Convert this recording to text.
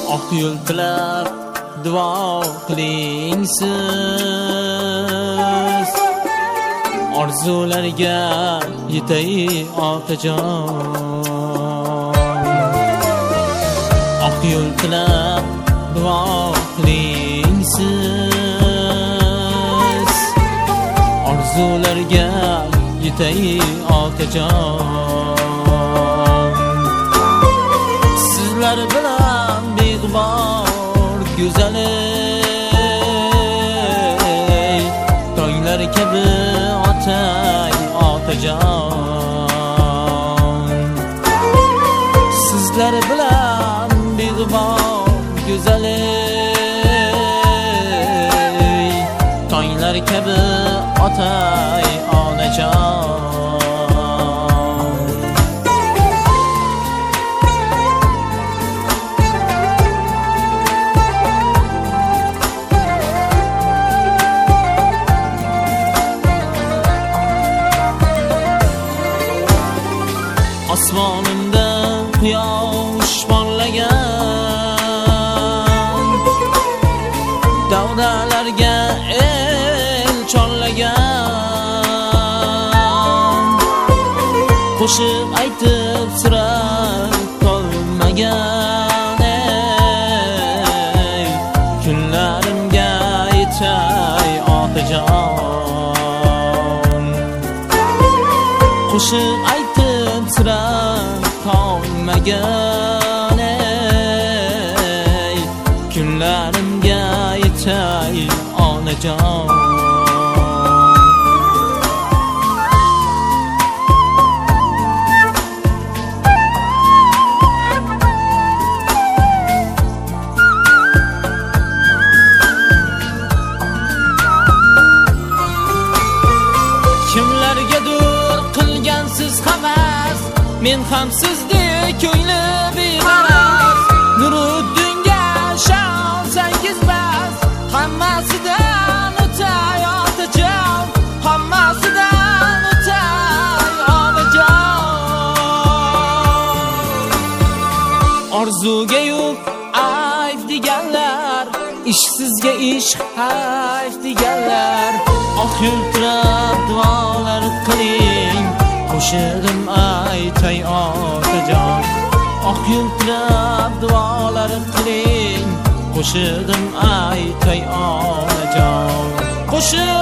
oq yo'l tilab duo qiling siz, orzularga yetay otajon. Oq yo'l tilab duo qiling siz, orzularga yetay otajon. Sizlar bilan beg'ubor go'zalay, tonglar kabi otay otajon. Sizlar bilan beg'ubor go'zalay, tonglar kabi otay onajon. Osmonimda quyosh porlagan, davdalarga el chorlagan, qo'shiq aytib sira qolmagan, ey kunlarimga yetay otajon. Qo'shiq aytib sira qolmagan, ey kunlarimga yetay onajon. Kimlargadir qilgansiz havas, men ham sizdek ko'ngli beg'araz. Nuriddinga ishonsangiz bas, hammasidan o'tay otajon, hammasidan o'tay onajon. Orzuga yo'q ayb deganlar, ishsizga ish hayf deganlar, oq yo'l tilab duolar qiling, qo'shig'im aytay otajon. Oq yo'l tilab duolar qiling, qo'shig'im aytay onajon. Qo'shig'im